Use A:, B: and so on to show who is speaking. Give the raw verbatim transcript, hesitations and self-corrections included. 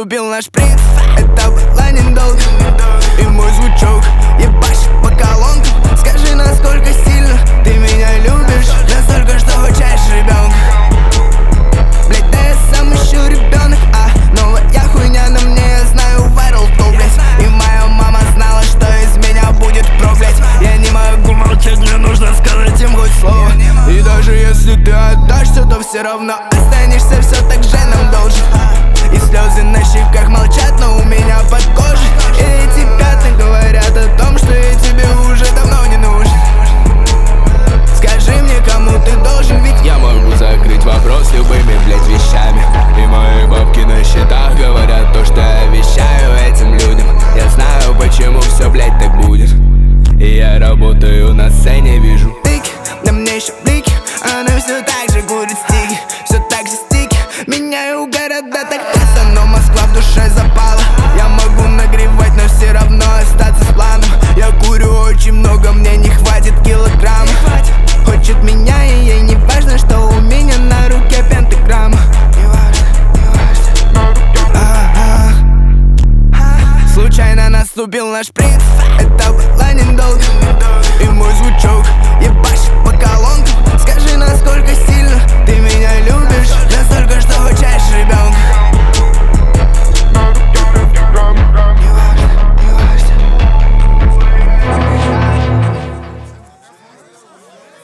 A: наступил наш шприц. Это было недолго, и мой звучок ебашит по колонкам. Скажи, насколько сильно ты меня любишь, настолько, что хочешь ребенка. Блять, да я сам еще ребенок, а новая хуйня на мне, я знаю, viral flow, блять. И моя мама знала, что из меня будет про, блять. Я не могу молчать, мне нужно сказать им хоть слово. И даже если ты отдашься, то все равно останешься все так же нам должен. И слезы на щеках молчат, но у меня под кожей. И эти пятна говорят о том, что я тебе уже давно не нужен. Скажи мне, кому ты должен, ведь
B: я могу закрыть вопрос любыми, блять, вещами. И мои бабки на счетах говорят то, что я вещаю этим людям. Я знаю, почему все, блять, так будет. И я работаю на сцене, вижу
A: тыки, на мне еще блики. Она все так же курит стики, все так же стики. Меняю города так часто, но Москва в душе запала. Я могу нагревать, но все равно остаться с планом. Я курю очень много, мне не хватит килограмма. Хочет меня, и ей не важно, что у меня на руке пентаграмма. Случайно наступил наш шприц. Это было недолго, и мой звучок ебашит по колонкам. Скажи, насколько сильно